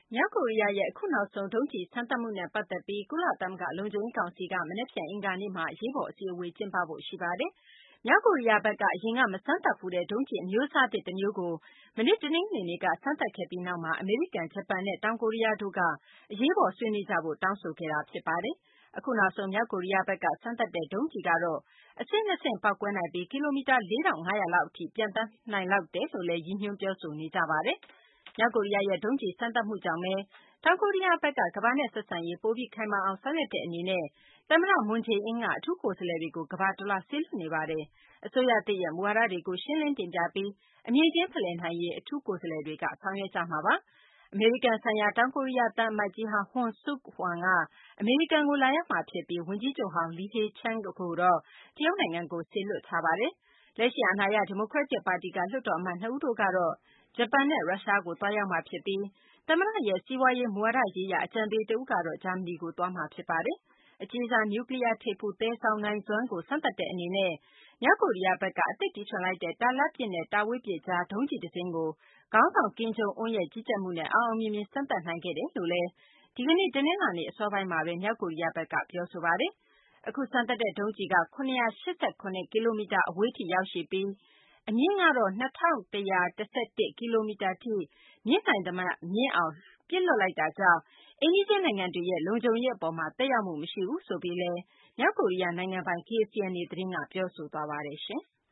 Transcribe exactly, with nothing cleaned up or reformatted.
မြောက်ကိုရီးယားရဲ့အခုနောက်ဆုံးဒုံးကျည်စမ်းသပ်မှုနဲ့ပတ်သက်ပြီးကုလသမဂ္ဂလုံခြုံရေးကောင်စီကမနက်ဖြန်အင်္ဂါနေ့မှာအရေးပေါ်အစည်းအဝေးကျင်းပဖို့ရှိပါတယ်။မြောက်ကိုရီးယားဘက်ကအရင်ကမစမ်းသပ်ဖူးတဲ့ဒုံးကျည်အမျိုးအစားသစ်တမျိုးကိုမနေ့တနင်္ဂနွေနေ့ကစမ်းသပ်ခဲ့ပြီးနောက်မှာအမေရိကန်၊ဂျပန်နဲ့တောင်ကိုရီးယားတို့ကအရေးပေါ်ဆွေးနွေးကြဖို့တောင်းဆိုခဲ့တာဖြစ်ပါတယ်။အခုနောက်ဆုံးမြောက်ကိုရီးယားဘက်ကစမ်းသပ်တဲ့ဒုံးကျည်ကတော့အဆင့်နှစ်ဆင့်ပေါက်ကွဲနိုင်ပြီးကီလိုမီတာလေးထောင့်ငါးရာလောက်အထိပျံသန်းနိုင်လောက်တယ်လို့လည်းရည်ညွှန်းပြောဆိုနေကြပါတယ်။မြောက်ကိုရီးယားရဲ့ဒုံးကျည်စမ်းသပ်မှုကြောင့်ပဲတောင်ကိုရီးယားဘက်ကကမ္ဘာနဲ့ဆက်ဆံရေးပိုပြီးခိုင်မာအောင်ဆောင်ရွက်တဲ့အနေနဲ့သမ္မတမွန်ဂျေအင်းကအထူးကိုယ်စားလှယ်တွေကိုကမ္ဘာတလွှားစေလွှတ်နေပါတယ်။အစိုးရသစ်ရဲ့မူဝါဒတွေကိုရှင်းလင်းတင်ပြပြီးအမြင်ချင်းဖလှယ်နိုင်ရေးအထူးကိုယ်စားလှယ်တွေကဆောင်ရွက်ကြမှာပါ။အမေရိကန်ဆိုင်ရာတောင်ကိုရီးယားသံအမတ်ကြီးဟောင်း Hong Suk-hwan ကအမေရိကန်ကိုလာရောက်မှာဖြစ်ပြီးဝန်ကြီးချုပ်ဟောင်း Lee Hae-chang ကိုတော့တရုတ်နိုင်ငံကိုစေလွှတ်ထားပါတယ်။လက်ရှိအာဏာရဒီမိုကရက်တစ်ပါတီကလွှတ်တော်အမတ်နှစ်ဦးတို့ကတော့ဂျပန်နဲ့ရုရှားကိုသွားရောက်မှာဖြစ်ပြီးသမ္မတရဲ့စီးပွားရေးမူဝါဒရေးရာအကြံပေးတဦးကတော့ဂျာမနီကိုသွားမှာဖြစ်ပါတယ်။အကြီးစားနျူကလီးယားထိပ်ဖူးသယ်ဆောင်နိုင်စွမ်းကိုစမ်းသပ်တဲ့အနေနဲ့မြောက်ကိုရီးယားဘက်ကအသစ်တီထွင်လိုက်တဲ့တာလတ်ပစ်နဲ့တာဝေးပစ်ကြားဒုံးကျည်တစင်းကိုခေါင်းဆောင်ကင်ဂျုံအွန်းရဲ့ကြီးကြပ်မှုနဲ့အောင်အောင်မြင်မြင်စမ်းသပ်နိုင်ခဲ့တယ်လို့လည်းဒီကနေ့တနင်္လာနေ့အစောပိုင်းမှာပဲမြောက်ကိုရီးယားဘက်ကပြောဆိုပါတယ်။အခုစမ်းသပ်တဲ့ဒုံးကျည်က၇၈၇ကီလိုမီတာအဝေးထိရောက်ရှိပြီးအမြင့်ကတော့၂၁၁၁ကီလိုမီတာထိမြင့်နိုင်သမျှမြင့်အောင်ပစ်လွှတ်လိုက်တာကြောင့်အိမ်နီးချင်းနိုင်ငံတွေရဲ့လုံခြုံရေးအပေါ်မှာသက်ရောက်မှုမရှိဘူးဆိုပြီးလည်းမြောက်ကိုရီးယားနိုင်ငံပိုင် K C N A သတင်းကပြောဆိုသွားပါတယ်။